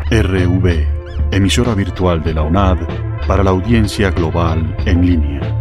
RV, emisora virtual de la UNAD para la audiencia global en línea.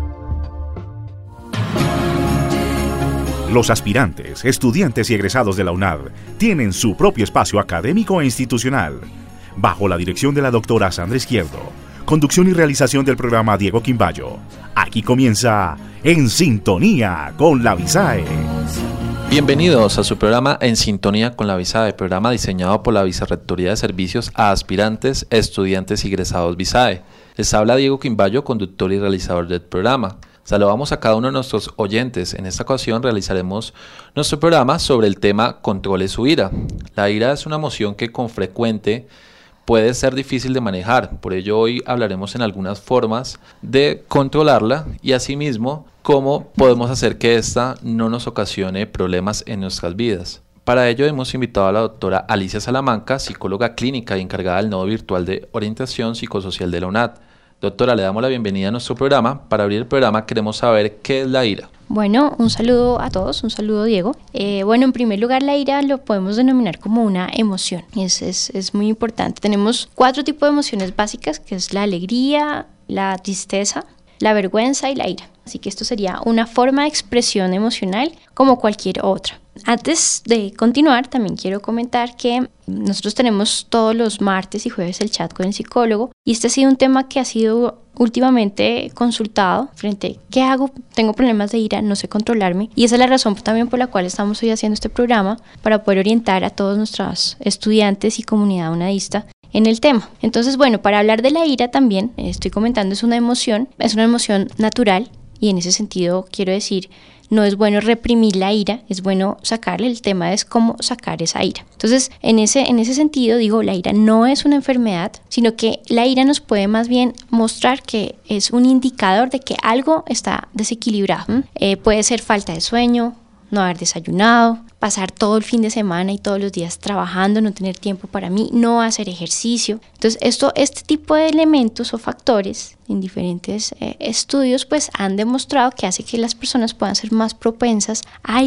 Los aspirantes, estudiantes y egresados de la UNAD tienen su propio espacio académico e institucional. Bajo la dirección de la doctora Sandra Izquierdo, conducción y realización del programa Diego Quimbayo. Aquí comienza En Sintonía con la Visae. Bienvenidos a su programa En Sintonía con la Visae, programa diseñado por la Vicerrectoría de Servicios a Aspirantes, Estudiantes y Egresados Visae. Les habla Diego Quimbayo, conductor y realizador del programa. Saludamos a cada uno de nuestros oyentes. En esta ocasión realizaremos nuestro programa sobre el tema Controle su ira. La ira es una emoción que con frecuente puede ser difícil de manejar. Por ello hoy hablaremos en algunas formas de controlarla y asimismo cómo podemos hacer que ésta no nos ocasione problemas en nuestras vidas. Para ello hemos invitado a la doctora Alicia Salamanca, psicóloga clínica y encargada del nodo virtual de orientación psicosocial de la UNAD. Doctora, le damos la bienvenida a nuestro programa. Para abrir el programa queremos saber qué es la ira. Bueno, un saludo a todos, un saludo Diego. En primer lugar la ira lo podemos denominar como una emoción, es muy importante. Tenemos 4 tipos de emociones básicas, que es la alegría, la tristeza, la vergüenza y la ira. Así que esto sería una forma de expresión emocional como cualquier otra. Antes de continuar, también quiero comentar que nosotros tenemos todos los martes y jueves el chat con el psicólogo y este ha sido un tema que ha sido últimamente consultado frente a ¿qué hago? Tengo problemas de ira, no sé controlarme, y esa es la razón también por la cual estamos hoy haciendo este programa, para poder orientar a todos nuestros estudiantes y comunidad unadista en el tema. Entonces, para hablar de la ira también, estoy comentando, es una emoción natural y en ese sentido quiero decir, no es bueno reprimir la ira, es bueno sacarle. El tema es cómo sacar esa ira. Entonces, en ese sentido, digo, la ira no es una enfermedad, sino que la ira nos puede más bien mostrar que es un indicador de que algo está desequilibrado. Puede ser falta de sueño, no haber desayunado, pasar todo el fin de semana y todos los días trabajando, no tener tiempo para mí, no hacer ejercicio. Entonces, este tipo de elementos o factores en diferentes estudios han demostrado que hace que las personas puedan ser más propensas a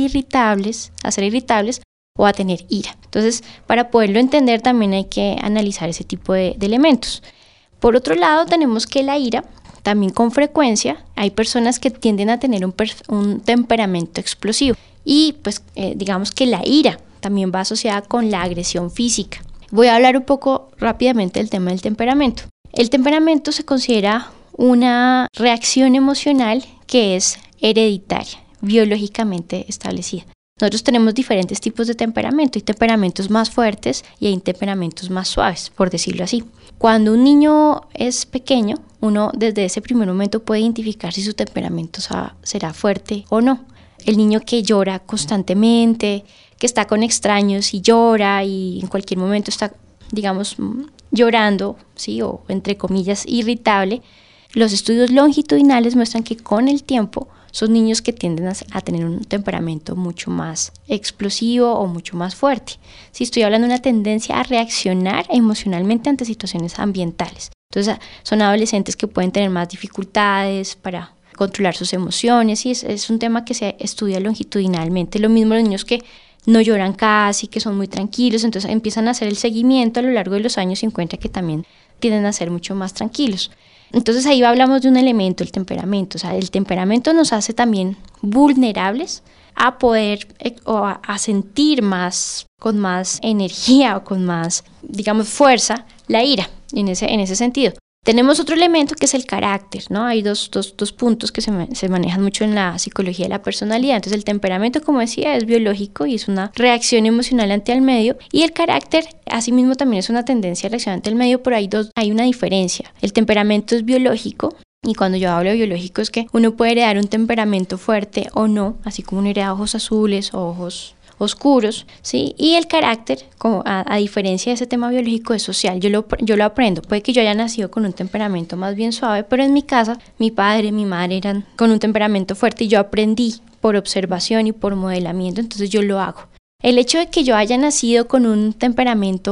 ser irritables o a tener ira. Entonces, para poderlo entender también hay que analizar ese tipo de elementos. Por otro lado, tenemos que la ira también con frecuencia hay personas que tienden a tener un temperamento explosivo y digamos que la ira también va asociada con la agresión física. Voy a hablar un poco rápidamente del tema del temperamento. El temperamento se considera una reacción emocional que es hereditaria, biológicamente establecida. Nosotros tenemos diferentes tipos de temperamento, hay temperamentos más fuertes y hay temperamentos más suaves, por decirlo así. Cuando un niño es pequeño, uno desde ese primer momento puede identificar si su temperamento será fuerte o no. El niño que llora constantemente, que está con extraños y llora y en cualquier momento está, digamos, llorando, ¿sí? O entre comillas irritable, los estudios longitudinales muestran que con el tiempo son niños que tienden a tener un temperamento mucho más explosivo o mucho más fuerte. Si estoy hablando de una tendencia a reaccionar emocionalmente ante situaciones ambientales. Entonces son adolescentes que pueden tener más dificultades para controlar sus emociones y es un tema que se estudia longitudinalmente. Lo mismo los niños que no lloran casi, que son muy tranquilos, entonces empiezan a hacer el seguimiento a lo largo de los años y encuentran que también tienden a ser mucho más tranquilos. Entonces ahí hablamos de un elemento, el temperamento. O sea, el temperamento nos hace también vulnerables a poder o a sentir con más energía o con más, digamos, fuerza la ira en ese sentido. Tenemos otro elemento que es el carácter, ¿no? Hay dos puntos que se manejan mucho en la psicología de la personalidad. Entonces el temperamento, como decía, es biológico y es una reacción emocional ante el medio, y el carácter, asimismo, también es una tendencia a reaccionar ante el medio, pero hay una diferencia. El temperamento es biológico, y cuando yo hablo de biológico es que uno puede heredar un temperamento fuerte o no, así como uno hereda ojos azules o ojos oscuros, ¿sí? Y el carácter, como a diferencia de ese tema biológico, es social. Yo lo aprendo. Puede que yo haya nacido con un temperamento más bien suave, pero en mi casa, mi padre, mi madre eran con un temperamento fuerte y yo aprendí por observación y por modelamiento, entonces yo lo hago. El hecho de que yo haya nacido con un temperamento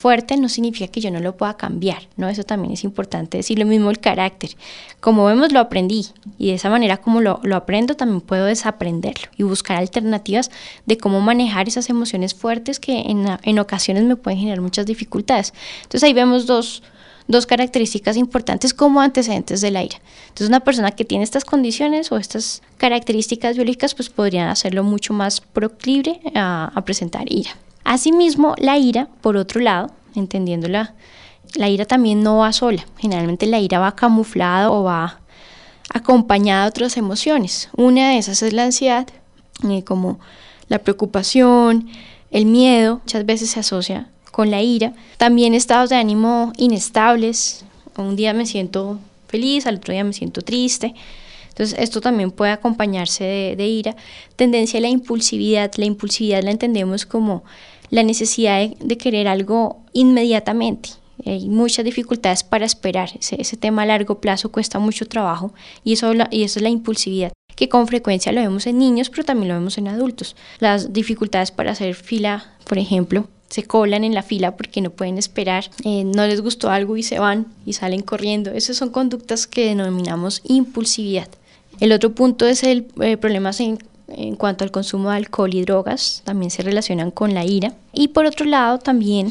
fuerte no significa que yo no lo pueda cambiar, ¿no? Eso también es importante decir. Lo mismo el carácter. Como vemos, lo aprendí y de esa manera como lo aprendo también puedo desaprenderlo y buscar alternativas de cómo manejar esas emociones fuertes que en ocasiones me pueden generar muchas dificultades. Entonces ahí vemos dos características importantes como antecedentes de la ira. Entonces una persona que tiene estas condiciones o estas características biológicas pues podría hacerlo mucho más proclive a presentar ira. Asimismo, la ira, por otro lado, entendiéndola, la ira también no va sola. Generalmente la ira va camuflada o va acompañada de otras emociones. Una de esas es la ansiedad, como la preocupación, el miedo, muchas veces se asocia con la ira. También estados de ánimo inestables. Un día me siento feliz, al otro día me siento triste. Entonces esto también puede acompañarse de ira. Tendencia a la impulsividad. La impulsividad la entendemos como la necesidad de querer algo inmediatamente. Hay muchas dificultades para esperar. Ese tema a largo plazo cuesta mucho trabajo y eso es la impulsividad, que con frecuencia lo vemos en niños, pero también lo vemos en adultos. Las dificultades para hacer fila, por ejemplo, se colan en la fila porque no pueden esperar, no les gustó algo y se van y salen corriendo. Esas son conductas que denominamos impulsividad. El otro punto es el problemas en cuanto al consumo de alcohol y drogas, también se relacionan con la ira. Y por otro lado también,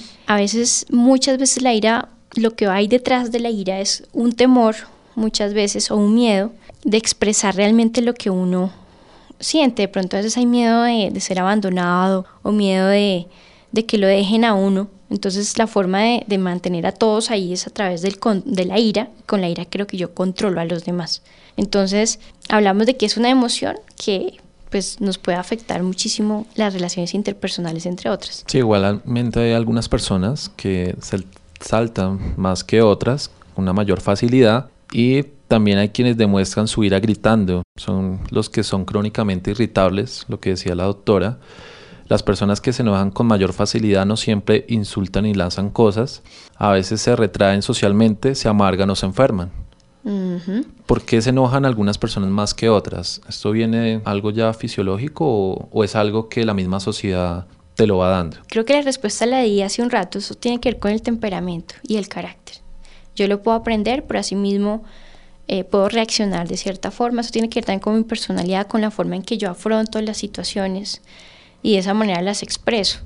muchas veces la ira, lo que hay detrás de la ira es un temor, muchas veces, o un miedo de expresar realmente lo que uno siente. De pronto a veces hay miedo de ser abandonado o miedo de que lo dejen a uno. Entonces la forma de mantener a todos ahí es a través de la ira. Con la ira creo que yo controlo a los demás. Entonces hablamos de que es una emoción que pues nos puede afectar muchísimo las relaciones interpersonales, entre otras. Sí, igualmente hay algunas personas que se saltan más que otras con una mayor facilidad, y también hay quienes demuestran su ira gritando. Son los que son crónicamente irritables, lo que decía la doctora. Las personas que se enojan con mayor facilidad no siempre insultan y lanzan cosas. A veces se retraen socialmente, se amargan o se enferman. Uh-huh. ¿Por qué se enojan algunas personas más que otras? ¿Esto viene de algo ya fisiológico o es algo que la misma sociedad te lo va dando? Creo que la respuesta la di hace un rato. Eso tiene que ver con el temperamento y el carácter. Yo lo puedo aprender, pero asimismo puedo reaccionar de cierta forma. Eso tiene que ver también con mi personalidad, con la forma en que yo afronto las situaciones y de esa manera las expreso.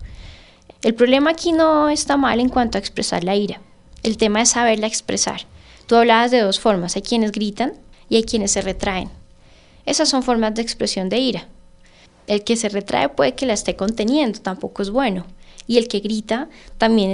El problema aquí no está mal en cuanto a expresar la ira. El tema es saberla expresar. Tú hablabas de dos formas, hay quienes gritan y hay quienes se retraen. Esas son formas de expresión de ira. El que se retrae puede que la esté conteniendo, tampoco es bueno. Y el que grita también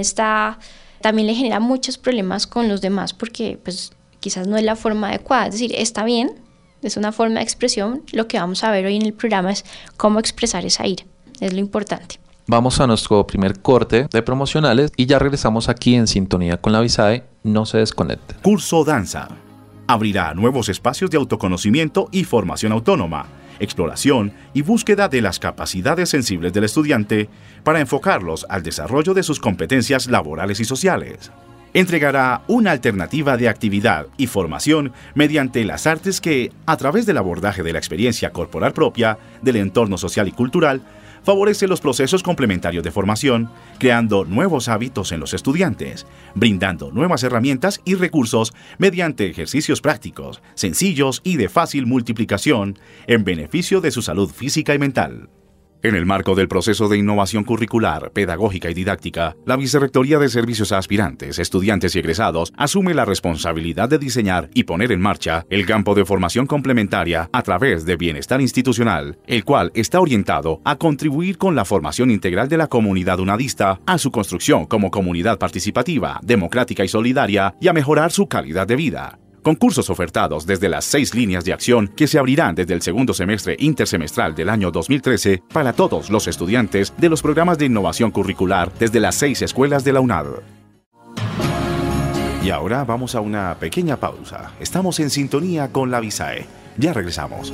le genera muchos problemas con los demás porque pues, quizás no es la forma adecuada. Es decir, está bien, es una forma de expresión. Lo que vamos a ver hoy en el programa es cómo expresar esa ira. Es lo importante. Vamos a nuestro primer corte de promocionales y ya regresamos aquí en sintonía con la BISAE. No se desconecten. Curso Danza. Abrirá nuevos espacios de autoconocimiento y formación autónoma, exploración y búsqueda de las capacidades sensibles del estudiante para enfocarlos al desarrollo de sus competencias laborales y sociales. Entregará una alternativa de actividad y formación mediante las artes que, a través del abordaje de la experiencia corporal propia, del entorno social y cultural, favorece los procesos complementarios de formación, creando nuevos hábitos en los estudiantes, brindando nuevas herramientas y recursos mediante ejercicios prácticos, sencillos y de fácil multiplicación, en beneficio de su salud física y mental. En el marco del proceso de innovación curricular, pedagógica y didáctica, la Vicerrectoría de Servicios a Aspirantes, Estudiantes y Egresados asume la responsabilidad de diseñar y poner en marcha el campo de formación complementaria a través de bienestar institucional, el cual está orientado a contribuir con la formación integral de la comunidad unadista, a su construcción como comunidad participativa, democrática y solidaria, y a mejorar su calidad de vida. Concursos ofertados desde las 6 líneas de acción que se abrirán desde el segundo semestre intersemestral del año 2013 para todos los estudiantes de los programas de innovación curricular desde las 6 escuelas de la UNAD. Y ahora vamos a una pequeña pausa. Estamos en sintonía con la BISAE. Ya regresamos.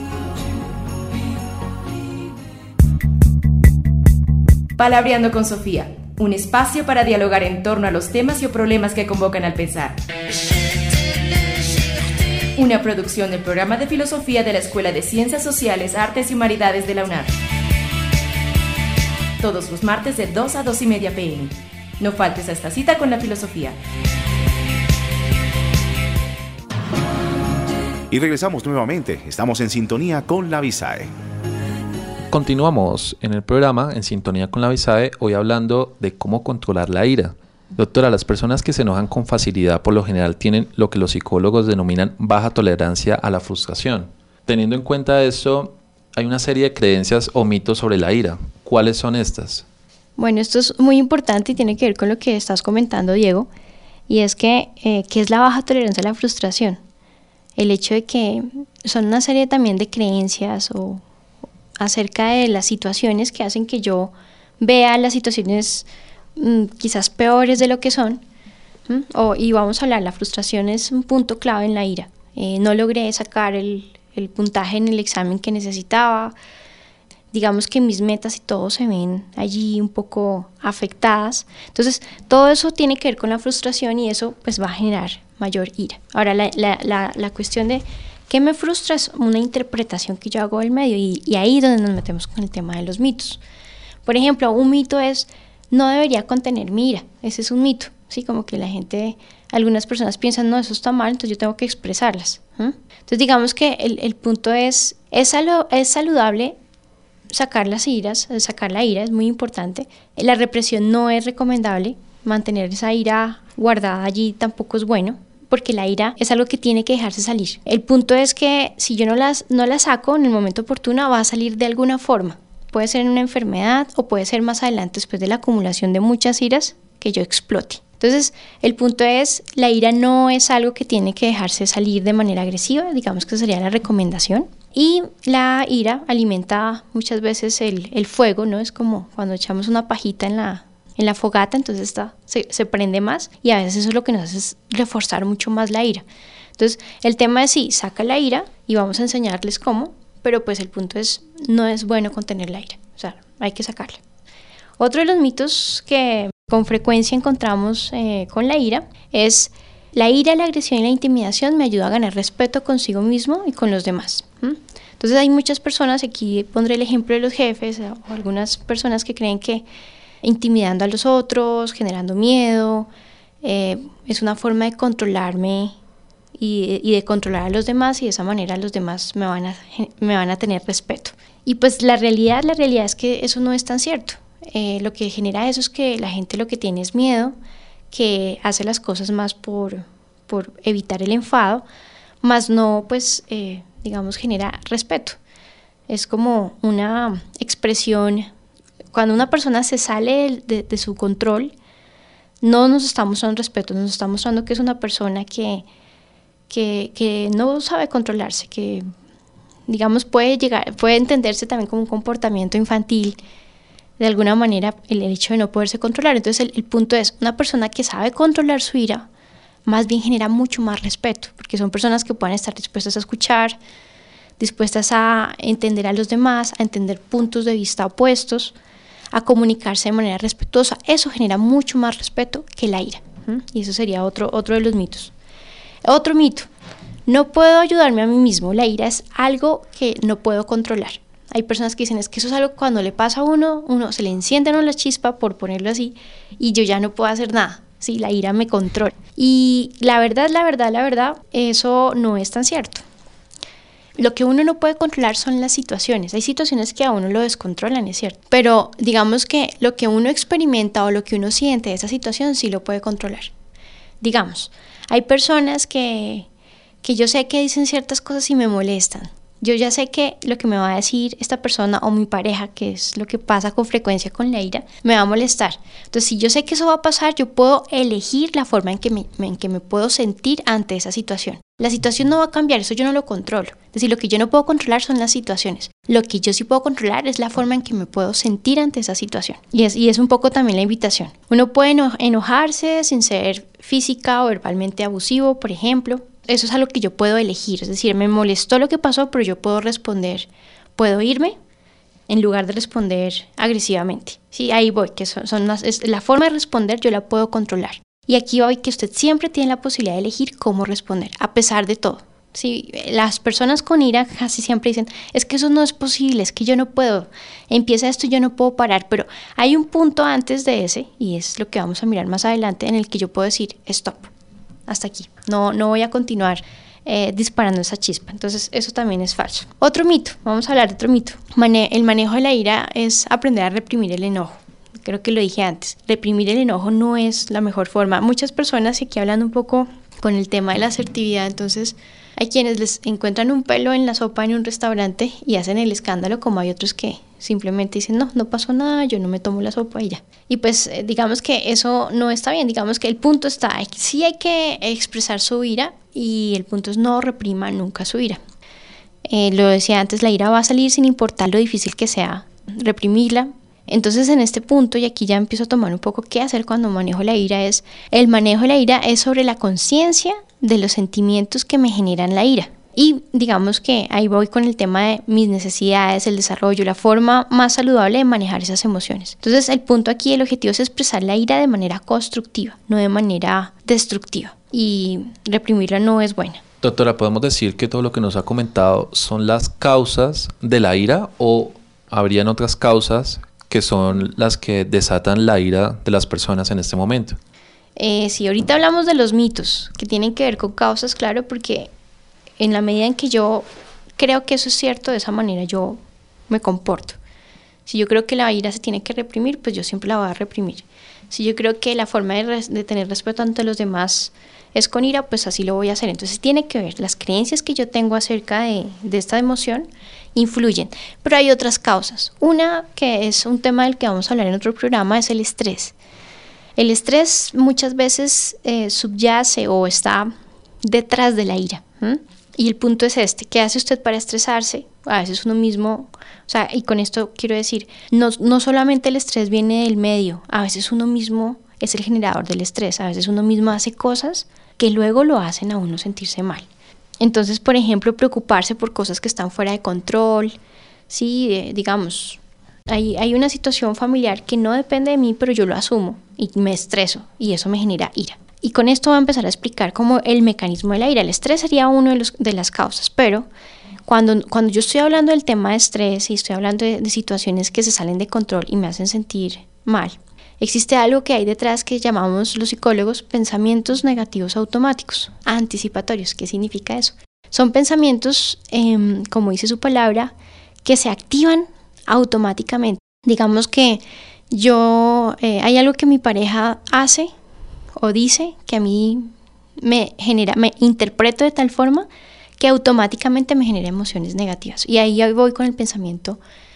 Palabreando con Sofía, un espacio para dialogar en torno a los temas y problemas que convocan al pensar. Una producción del programa de filosofía de la Escuela de Ciencias Sociales, Artes y Humanidades de la UNAD. Todos los martes de 2 a 2:30 p.m. No faltes a esta cita con la filosofía. Y regresamos nuevamente. Estamos en sintonía con la Visae. Continuamos en el programa En Sintonía con la Visae, hoy hablando de cómo controlar la ira. Doctora, las personas que se enojan con facilidad por lo general tienen lo que los psicólogos denominan baja tolerancia a la frustración. Teniendo en cuenta esto, hay una serie de creencias o mitos sobre la ira. ¿Cuáles son estas? Bueno, esto es muy importante y tiene que ver con lo que estás comentando, Diego, y es que ¿qué es la baja tolerancia a la frustración? El hecho de que son una serie también de creencias o acerca de las situaciones que hacen que yo vea las situaciones quizás peores de lo que son, y vamos a hablar, la frustración es un punto clave en la ira. No logré sacar el puntaje en el examen que necesitaba, digamos que mis metas y todo se ven allí un poco afectadas, entonces todo eso tiene que ver con la frustración y eso pues va a generar mayor ira. Ahora la cuestión de ¿qué me frustra? Es una interpretación que yo hago del medio y ahí es donde nos metemos con el tema de los mitos. Por ejemplo, un mito es no debería contener mi ira, ese es un mito, ¿sí? Como que la gente, algunas personas piensan no, eso está mal, entonces yo tengo que expresarlas. Entonces digamos que el punto es saludable sacar las iras, sacar la ira es muy importante, la represión no es recomendable, mantener esa ira guardada allí tampoco es bueno, porque la ira es algo que tiene que dejarse salir. El punto es que si yo no la saco en el momento oportuno, va a salir de alguna forma. Puede ser en una enfermedad o puede ser más adelante después de la acumulación de muchas iras que yo explote. Entonces, el punto es, la ira no es algo que tiene que dejarse salir de manera agresiva, digamos que sería la recomendación. Y la ira alimenta muchas veces el fuego, ¿no? Es como cuando echamos una pajita en la fogata, entonces se prende más y a veces eso es lo que nos hace es reforzar mucho más la ira. Entonces el tema es sí, saca la ira y vamos a enseñarles cómo, pero pues el punto es, no es bueno contener la ira, o sea, hay que sacarla. Otro de los mitos que con frecuencia encontramos con la ira es la ira, la agresión y la intimidación me ayuda a ganar respeto consigo mismo y con los demás. Entonces hay muchas personas, aquí pondré el ejemplo de los jefes o algunas personas que creen que intimidando a los otros, generando miedo, es una forma de controlarme y de controlar a los demás y de esa manera los demás me van a tener respeto. Y pues la realidad es que eso no es tan cierto. Lo que genera eso es que la gente lo que tiene es miedo, que hace las cosas más por evitar el enfado, más no pues digamos genera respeto. Es como una expresión. Cuando una persona se sale de su control, no nos está mostrando respeto, nos está mostrando que es una persona que no sabe controlarse, que digamos puede entenderse también como un comportamiento infantil, de alguna manera el hecho de no poderse controlar. Entonces el punto es, una persona que sabe controlar su ira, más bien genera mucho más respeto, porque son personas que pueden estar dispuestas a escuchar, dispuestas a entender a los demás, a entender puntos de vista opuestos, a comunicarse de manera respetuosa. Eso genera mucho más respeto que la ira. Y eso sería otro de los mitos. Otro mito, no puedo ayudarme a mí mismo. La ira es algo que no puedo controlar. Hay personas que dicen, es que eso es algo que cuando le pasa a uno se le enciende a uno la chispa, por ponerlo así, y yo ya no puedo hacer nada. Sí, la ira me controla. Y la verdad, eso no es tan cierto. Lo que uno no puede controlar son las situaciones. Hay situaciones que a uno lo descontrolan, es cierto. Pero digamos que lo que uno experimenta o lo que uno siente de esa situación sí lo puede controlar. Digamos, hay personas que yo sé que dicen ciertas cosas y me molestan. Yo ya sé que lo que me va a decir esta persona o mi pareja, que es lo que pasa con frecuencia con la ira, me va a molestar. Entonces, si yo sé que eso va a pasar, yo puedo elegir la forma en que me puedo sentir ante esa situación. La situación no va a cambiar, eso yo no lo controlo. Es decir, lo que yo no puedo controlar son las situaciones. Lo que yo sí puedo controlar es la forma en que me puedo sentir ante esa situación. Y es un poco también la invitación. Uno puede enojarse sin ser física o verbalmente abusivo, por ejemplo. Eso es algo que yo puedo elegir. Es decir, me molestó lo que pasó, pero yo puedo responder. Puedo irme en lugar de responder agresivamente. Sí, ahí voy, que es la forma de responder yo la puedo controlar. Y aquí voy que usted siempre tiene la posibilidad de elegir cómo responder, a pesar de todo. Sí, las personas con ira casi siempre dicen, es que eso no es posible, es que yo no puedo, empieza esto y yo no puedo parar, pero hay un punto antes de ese, y es lo que vamos a mirar más adelante, en el que yo puedo decir, stop, hasta aquí, no voy a continuar disparando esa chispa. Entonces eso también es falso. Otro mito, vamos a hablar de otro mito. El manejo de la ira es aprender a reprimir el enojo. Creo que lo dije antes, reprimir el enojo no es la mejor forma. Muchas personas, aquí hablando un poco con el tema de la asertividad, entonces hay quienes les encuentran un pelo en la sopa en un restaurante y hacen el escándalo, como hay otros que simplemente dicen, no pasó nada, yo no me tomo la sopa y ya. Y pues digamos que eso no está bien, digamos que el punto está, sí hay que expresar su ira y el punto es no reprima nunca su ira. Lo decía antes, la ira va a salir sin importar lo difícil que sea reprimirla. Entonces en este punto, y aquí ya empiezo a tomar un poco qué hacer cuando manejo la ira, el manejo de la ira es sobre la conciencia de los sentimientos que me generan la ira. Y digamos que ahí voy con el tema de mis necesidades, el desarrollo, la forma más saludable de manejar esas emociones. Entonces el punto aquí, el objetivo es expresar la ira de manera constructiva, no de manera destructiva. Y reprimirla no es buena. Doctora, ¿podemos decir que todo lo que nos ha comentado son las causas de la ira o habrían otras causas que son las que desatan la ira de las personas en este momento? Sí, ahorita hablamos de los mitos que tienen que ver con causas, claro, porque en la medida en que yo creo que eso es cierto, de esa manera yo me comporto. Si yo creo que la ira se tiene que reprimir, pues yo siempre la voy a reprimir. Si yo creo que la forma de tener respeto ante los demás es con ira, pues así lo voy a hacer. Entonces tiene que ver, las creencias que yo tengo acerca de esta emoción influyen, pero hay otras causas. Una que es un tema del que vamos a hablar en otro programa es el estrés. El estrés muchas veces subyace o está detrás de la ira. Y el punto es este, ¿qué hace usted para estresarse? A veces uno mismo, o sea, y con esto quiero decir, no solamente el estrés viene del medio, a veces uno mismo es el generador del estrés, a veces uno mismo hace cosas que luego lo hacen a uno sentirse mal. Entonces, por ejemplo, preocuparse por cosas que están fuera de control, sí, digamos, hay una situación familiar que no depende de mí, pero yo lo asumo y me estreso y eso me genera ira. Y con esto voy a empezar a explicar cómo el mecanismo de la ira. El estrés sería una de las causas, pero cuando yo estoy hablando del tema de estrés y estoy hablando de situaciones que se salen de control y me hacen sentir mal, existe algo que hay detrás que llamamos los psicólogos pensamientos negativos automáticos, anticipatorios. ¿Qué significa eso? Son pensamientos, como dice su palabra, que se activan automáticamente. Digamos que hay algo que mi pareja hace o dice que a mí me interpreto de tal forma que automáticamente me genera emociones negativas. Y ahí voy con el pensamiento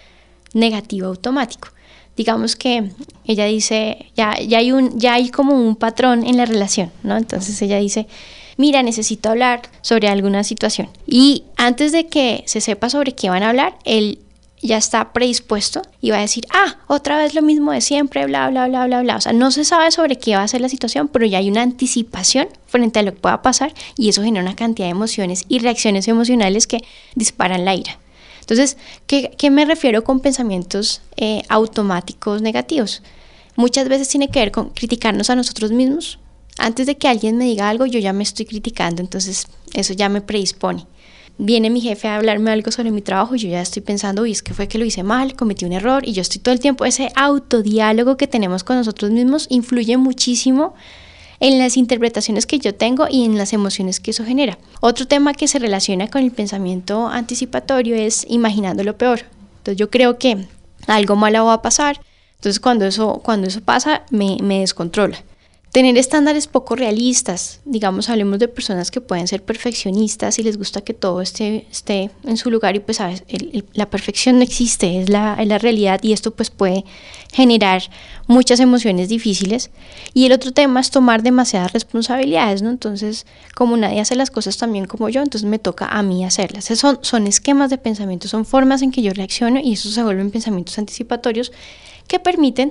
negativo automático. Digamos que ella dice, ya hay como un patrón en la relación, ¿no? Entonces ella dice, mira, necesito hablar sobre alguna situación. Y antes de que se sepa sobre qué van a hablar, él ya está predispuesto y va a decir, otra vez lo mismo de siempre, bla, bla, bla, bla, bla. O sea, no se sabe sobre qué va a ser la situación, pero ya hay una anticipación frente a lo que pueda pasar y eso genera una cantidad de emociones y reacciones emocionales que disparan la ira. Entonces, ¿qué me refiero con pensamientos automáticos negativos? Muchas veces tiene que ver con criticarnos a nosotros mismos. Antes de que alguien me diga algo, yo ya me estoy criticando, entonces eso ya me predispone. Viene mi jefe a hablarme algo sobre mi trabajo y yo ya estoy pensando, es que fue que lo hice mal, cometí un error, y yo estoy todo el tiempo, ese autodiálogo que tenemos con nosotros mismos influye muchísimo en las interpretaciones que yo tengo y en las emociones que eso genera. Otro tema que se relaciona con el pensamiento anticipatorio es imaginando lo peor. Entonces yo creo que algo malo va a pasar, entonces cuando eso pasa me descontrola. Tener estándares poco realistas, digamos, hablemos de personas que pueden ser perfeccionistas y les gusta que todo esté en su lugar y pues sabes, la perfección no existe, es la realidad y esto pues puede generar muchas emociones difíciles. Y el otro tema es tomar demasiadas responsabilidades, ¿no? Entonces, como nadie hace las cosas tan bien como yo, entonces me toca a mí hacerlas. Son esquemas de pensamiento, son formas en que yo reacciono y eso se vuelven pensamientos anticipatorios que permiten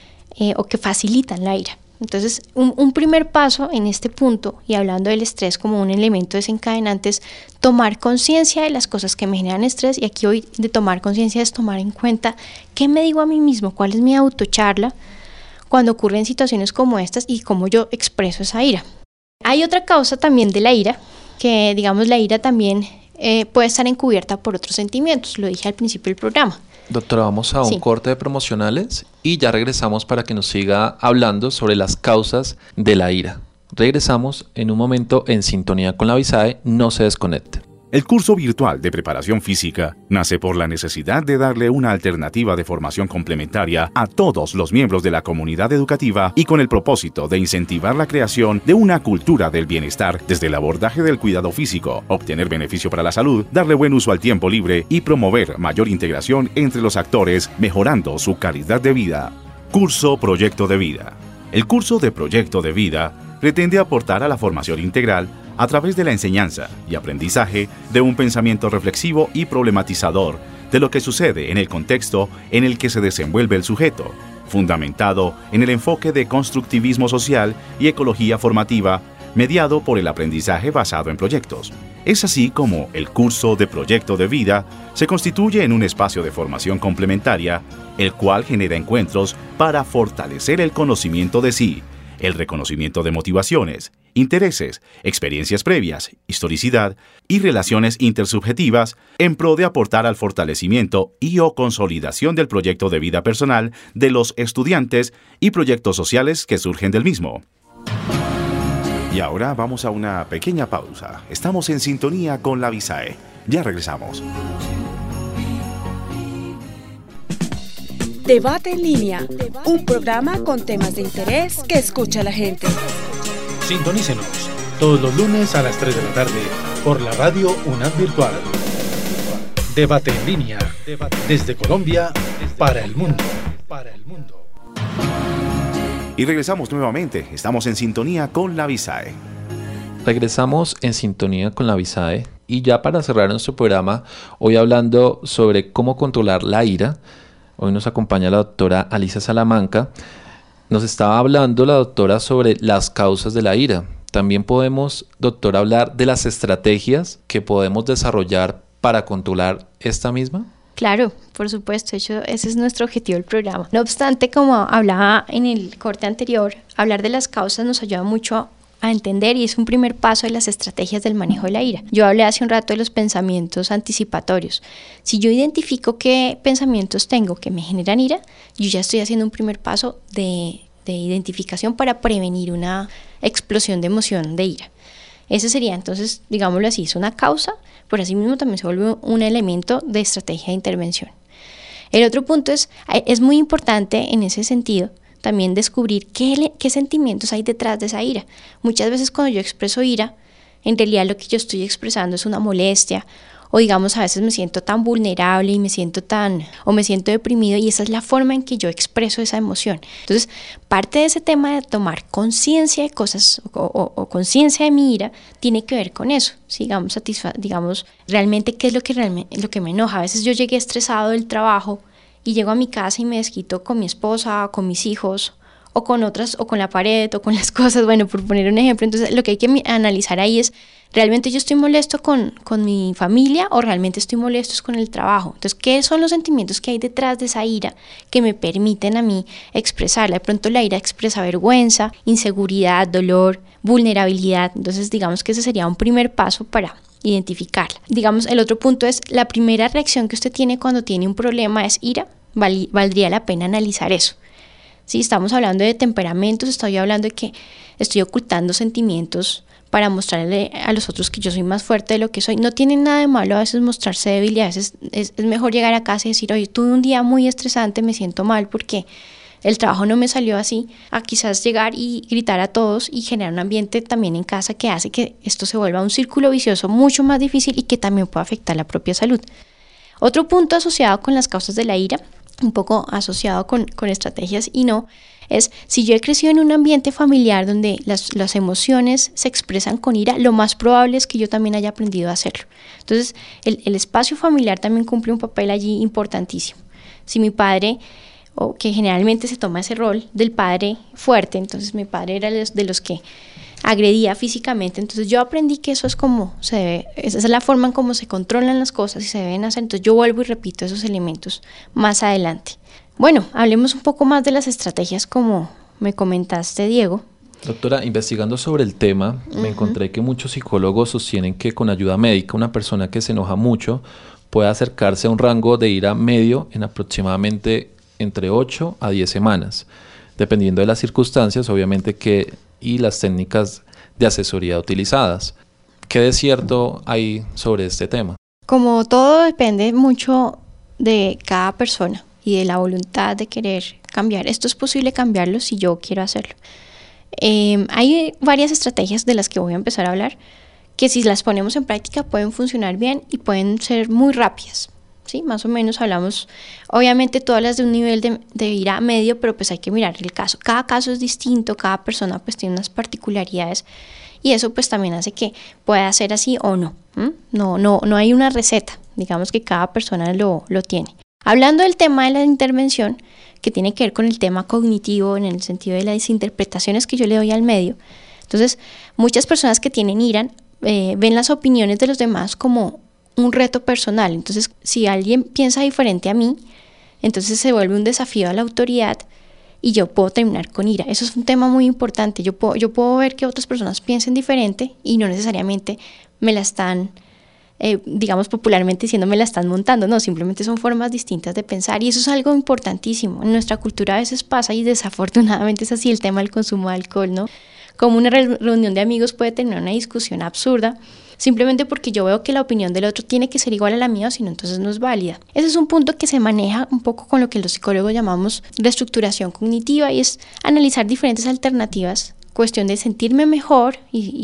o que facilitan la ira. Entonces, un primer paso en este punto, y hablando del estrés como un elemento desencadenante, es tomar conciencia de las cosas que me generan estrés. Y aquí hoy de tomar conciencia es tomar en cuenta qué me digo a mí mismo, cuál es mi autocharla cuando ocurren situaciones como estas y cómo yo expreso esa ira. Hay otra causa también de la ira que digamos la ira también puede estar encubierta por otros sentimientos, lo dije al principio del programa. Doctora, vamos a un corte de promocionales y ya regresamos para que nos siga hablando sobre las causas de la ira. Regresamos en un momento en sintonía con la BISAE, no se desconecte. El curso virtual de preparación física nace por la necesidad de darle una alternativa de formación complementaria a todos los miembros de la comunidad educativa y con el propósito de incentivar la creación de una cultura del bienestar desde el abordaje del cuidado físico, obtener beneficio para la salud, darle buen uso al tiempo libre y promover mayor integración entre los actores, mejorando su calidad de vida. Curso Proyecto de Vida. El curso de Proyecto de Vida pretende aportar a la formación integral a través de la enseñanza y aprendizaje de un pensamiento reflexivo y problematizador de lo que sucede en el contexto en el que se desenvuelve el sujeto, fundamentado en el enfoque de constructivismo social y ecología formativa, mediado por el aprendizaje basado en proyectos. Es así como el curso de Proyecto de Vida se constituye en un espacio de formación complementaria, el cual genera encuentros para fortalecer el conocimiento de sí, el reconocimiento de motivaciones, intereses, experiencias previas, historicidad y relaciones intersubjetivas en pro de aportar al fortalecimiento y o consolidación del proyecto de vida personal de los estudiantes y proyectos sociales que surgen del mismo. Y ahora vamos a una pequeña pausa. Estamos en sintonía con la BISAE. Ya regresamos. Debate en línea, un programa con temas de interés que escucha la gente. Sintonícenos todos los lunes a las 3 de la tarde por la radio UNAD Virtual. Debate en línea, desde Colombia para el mundo. Y regresamos nuevamente. Estamos en sintonía con la BISAE. Regresamos en sintonía con la BISAE y ya para cerrar nuestro programa, hoy hablando sobre cómo controlar la ira. Hoy nos acompaña la doctora Alicia Salamanca. Nos estaba hablando la doctora sobre las causas de la ira. También podemos, doctora, hablar de las estrategias que podemos desarrollar para controlar esta misma. Claro, por supuesto, de hecho ese es nuestro objetivo del programa. No obstante, como hablaba en el corte anterior, hablar de las causas nos ayuda mucho a entender y es un primer paso de las estrategias del manejo de la ira. Yo hablé hace un rato de los pensamientos anticipatorios. Si yo identifico qué pensamientos tengo que me generan ira, yo ya estoy haciendo un primer paso de identificación para prevenir una explosión de emoción de ira. Ese sería entonces, digámoslo así, es una causa, pero así mismo también se vuelve un elemento de estrategia de intervención. El otro punto es muy importante en ese sentido también descubrir qué sentimientos hay detrás de esa ira. Muchas veces cuando yo expreso ira, en realidad lo que yo estoy expresando es una molestia, o digamos a veces me siento tan vulnerable y me siento deprimido y esa es la forma en que yo expreso esa emoción. Entonces, parte de ese tema de tomar conciencia de cosas o conciencia de mi ira tiene que ver con eso. ¿Sí? Digamos, realmente qué es lo que me enoja. A veces yo llegué estresado del trabajo y llego a mi casa y me desquito con mi esposa, con mis hijos, o con otras, o con la pared, o con las cosas, bueno, por poner un ejemplo. Entonces, lo que hay que analizar ahí es, ¿realmente yo estoy molesto con mi familia o realmente estoy molesto con el trabajo? Entonces, ¿qué son los sentimientos que hay detrás de esa ira que me permiten a mí expresarla? De pronto la ira expresa vergüenza, inseguridad, dolor, vulnerabilidad. Entonces, digamos que ese sería un primer paso para identificarla. Digamos, el otro punto es, la primera reacción que usted tiene cuando tiene un problema es ira. Valdría la pena analizar eso. Si estamos hablando de temperamentos, estoy hablando de que estoy ocultando sentimientos para mostrarle a los otros que yo soy más fuerte de lo que soy. No tiene nada de malo a veces mostrarse débil y a veces es mejor llegar a casa y decir, oye, tuve un día muy estresante, me siento mal porque el trabajo no me salió así, a quizás llegar y gritar a todos y generar un ambiente también en casa que hace que esto se vuelva un círculo vicioso mucho más difícil y que también pueda afectar la propia salud. Otro punto asociado con las causas de la ira, un poco asociado con estrategias y no, es si yo he crecido en un ambiente familiar donde las emociones se expresan con ira, lo más probable es que yo también haya aprendido a hacerlo. Entonces, el espacio familiar también cumple un papel allí importantísimo. Si mi padre, o que generalmente se toma ese rol del padre fuerte, entonces mi padre era de los que agredía físicamente, entonces yo aprendí que eso es como se debe, esa es la forma en cómo se controlan las cosas y se deben hacer, entonces yo vuelvo y repito esos elementos más adelante. Bueno, hablemos un poco más de las estrategias como me comentaste, Diego. Doctora, investigando sobre el tema, me encontré que muchos psicólogos sostienen que con ayuda médica una persona que se enoja mucho puede acercarse a un rango de ira medio en aproximadamente entre 8 a 10 semanas, dependiendo de las circunstancias, obviamente, y las técnicas de asesoría utilizadas. ¿Qué de cierto hay sobre este tema? Como todo depende mucho de cada persona y de la voluntad de querer cambiar. Esto es posible cambiarlo si yo quiero hacerlo. Hay varias estrategias de las que voy a empezar a hablar que si las ponemos en práctica pueden funcionar bien y pueden ser muy rápidas, ¿sí? Más o menos hablamos, obviamente todas las de un nivel de ira medio, pero pues hay que mirar el caso. Cada caso es distinto, cada persona pues tiene unas particularidades y eso pues también hace que pueda ser así o no. No hay una receta, digamos que cada persona lo tiene. Hablando del tema de la intervención, que tiene que ver con el tema cognitivo en el sentido de las interpretaciones que yo le doy al medio. Entonces, muchas personas que tienen ira ven las opiniones de los demás como un reto personal. Entonces, si alguien piensa diferente a mí, entonces se vuelve un desafío a la autoridad y yo puedo terminar con ira. Eso es un tema muy importante. Yo puedo ver que otras personas piensen diferente y no necesariamente me la están digamos popularmente diciendo me la están montando, no, simplemente son formas distintas de pensar y eso es algo importantísimo. En nuestra cultura a veces pasa y desafortunadamente es así el tema del consumo de alcohol, ¿no? Como una reunión de amigos puede tener una discusión absurda simplemente porque yo veo que la opinión del otro tiene que ser igual a la mía o si no, entonces no es válida. Ese es un punto que se maneja un poco con lo que los psicólogos llamamos reestructuración cognitiva y es analizar diferentes alternativas, cuestión de sentirme mejor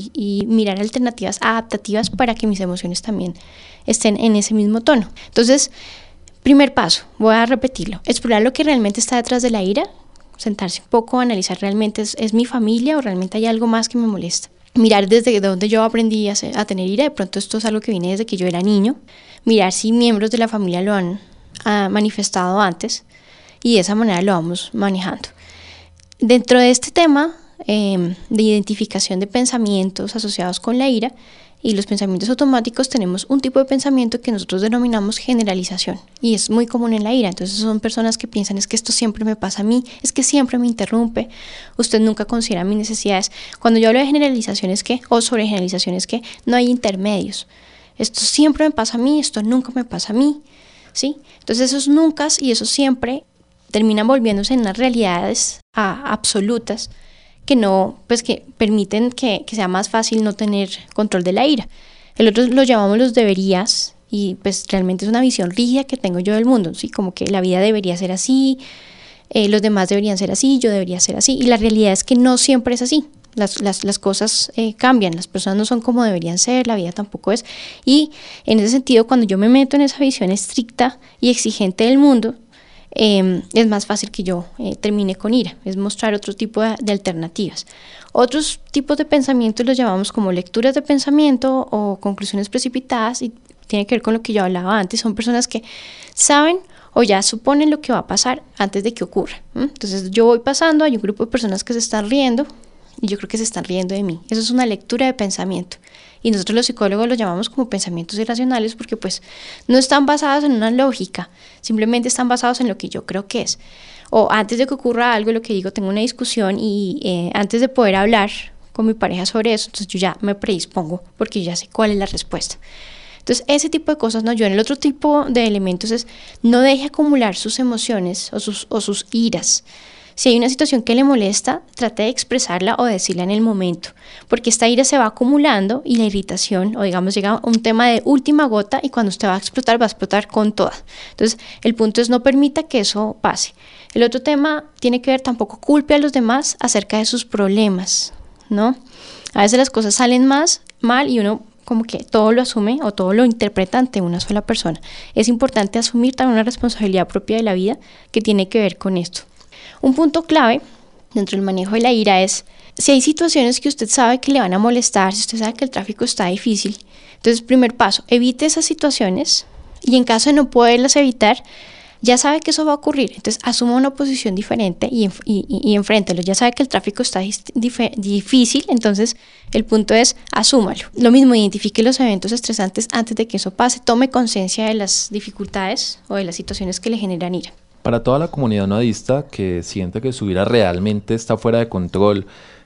y mirar alternativas adaptativas para que mis emociones también estén en ese mismo tono. Entonces, primer paso, voy a repetirlo, explorar lo que realmente está detrás de la ira, sentarse un poco, analizar realmente es mi familia o realmente hay algo más que me molesta. Mirar desde donde yo aprendí a tener ira, de pronto esto es algo que viene desde que yo era niño, mirar si miembros de la familia lo han manifestado antes y de esa manera lo vamos manejando. Dentro de este tema de identificación de pensamientos asociados con la ira y los pensamientos automáticos tenemos un tipo de pensamiento que nosotros denominamos generalización y es muy común en la ira. Entonces son personas que piensan es que esto siempre me pasa a mí, es que siempre me interrumpe, usted nunca considera mis necesidades. Cuando yo hablo de generalizaciones o sobre generalizaciones que no hay intermedios, esto siempre me pasa a mí, esto nunca me pasa a mí, ¿sí? Entonces esos nunca y esos siempre terminan volviéndose en unas realidades absolutas que no, pues que permiten que sea más fácil no tener control de la ira. El otro lo llamamos los deberías y pues realmente es una visión rígida que tengo yo del mundo, ¿sí? Como que la vida debería ser así, los demás deberían ser así, yo debería ser así y la realidad es que no siempre es así. Las cosas cambian, las personas no son como deberían ser, la vida tampoco es y en ese sentido cuando yo me meto en esa visión estricta y exigente del mundo, es más fácil que yo termine con ira, es mostrar otro tipo de alternativas. Otros tipos de pensamientos los llamamos como lecturas de pensamiento o conclusiones precipitadas y tiene que ver con lo que yo hablaba antes, son personas que saben o ya suponen lo que va a pasar antes de que ocurra. Entonces yo voy pasando, hay un grupo de personas que se están riendo y yo creo que se están riendo de mí, eso es una lectura de pensamiento. Y nosotros los psicólogos los llamamos como pensamientos irracionales porque pues no están basados en una lógica, simplemente están basados en lo que yo creo que es. O antes de que ocurra algo, lo que digo, tengo una discusión y antes de poder hablar con mi pareja sobre eso, entonces yo ya me predispongo porque yo ya sé cuál es la respuesta. Entonces ese tipo de cosas no. Yo en el otro tipo de elementos es no deje acumular sus emociones o sus iras. Si hay una situación que le molesta, trate de expresarla o decirla en el momento, porque esta ira se va acumulando y la irritación, o digamos, llega a un tema de última gota y cuando usted va a explotar con toda. Entonces, el punto es no permita que eso pase. El otro tema tiene que ver, tampoco culpe a los demás acerca de sus problemas, ¿no? A veces las cosas salen mal y uno como que todo lo asume o todo lo interpreta ante una sola persona. Es importante asumir también una responsabilidad propia de la vida que tiene que ver con esto. Un punto clave dentro del manejo de la ira es si hay situaciones que usted sabe que le van a molestar, si usted sabe que el tráfico está difícil, entonces primer paso, evite esas situaciones y en caso de no poderlas evitar, ya sabe que eso va a ocurrir, entonces asuma una posición diferente y enfréntelo, ya sabe que el tráfico está difícil, entonces el punto es asúmalo. Lo mismo, identifique los eventos estresantes antes de que eso pase, tome conciencia de las dificultades o de las situaciones que le generan ira. Para toda la comunidad nudista que siente que su vida realmente está fuera de control,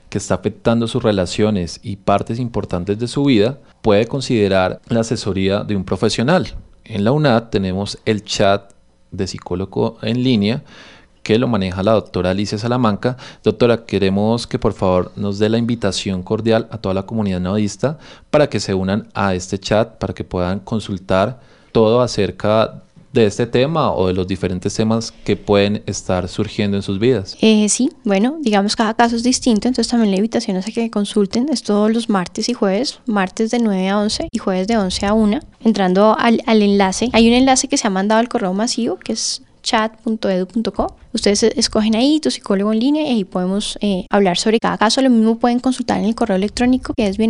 que está afectando sus relaciones y partes importantes de su vida, puede considerar la asesoría de un profesional. En la UNAD tenemos el chat de psicólogo en línea que lo maneja la doctora Alicia Salamanca. Doctora, queremos que por favor nos dé la invitación cordial a toda la comunidad nodista para que se unan a este chat, para que puedan consultar todo acerca de este tema o de los diferentes temas que pueden estar surgiendo en sus vidas. Sí, bueno, digamos cada caso es distinto, entonces también la invitación es a que consulten, es todos los martes y jueves, martes de 9 a 11 y jueves de 11 a 1, entrando al enlace. Hay un enlace que se ha mandado al correo masivo que es chat.edu.co. Ustedes escogen ahí tu psicólogo en línea y ahí podemos hablar sobre cada caso. Lo mismo pueden consultar en el correo electrónico que es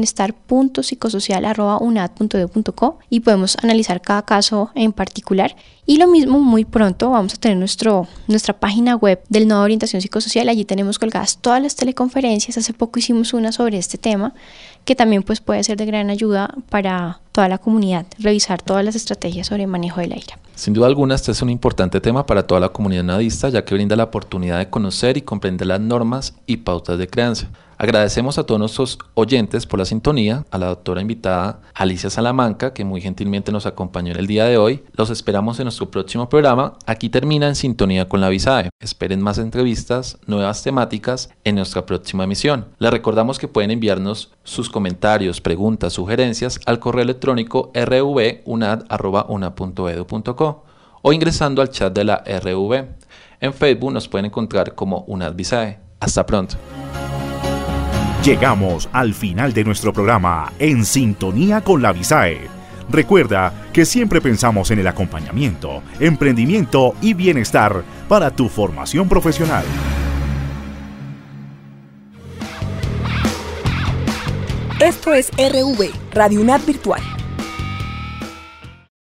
bienestar.psicosocial@unad.edu.co y podemos analizar cada caso en particular. Y lo mismo, muy pronto vamos a tener nuestra página web del Nodo de Orientación Psicosocial. Allí tenemos colgadas todas las teleconferencias. Hace poco hicimos una sobre este tema que también pues puede ser de gran ayuda para toda la comunidad, revisar todas las estrategias sobre manejo de la ira. Sin duda alguna, este es un importante tema para toda la comunidad nodista, ya que brinda la oportunidad de conocer y comprender las normas y pautas de crianza. Agradecemos a todos nuestros oyentes por la sintonía, a la doctora invitada Alicia Salamanca, que muy gentilmente nos acompañó en el día de hoy. Los esperamos en nuestro próximo programa. Aquí termina En Sintonía con la Visae. Esperen más entrevistas, nuevas temáticas en nuestra próxima emisión. Les recordamos que pueden enviarnos sus comentarios, preguntas, sugerencias al correo electrónico rvunad@unad.edu.co o ingresando al chat de la RV. En Facebook nos pueden encontrar como UNAD Visae. Hasta pronto. Llegamos al final de nuestro programa En Sintonía con la Visae. Recuerda que siempre pensamos en el acompañamiento, emprendimiento y bienestar para tu formación profesional. Esto es RV, Radio UNAD Virtual.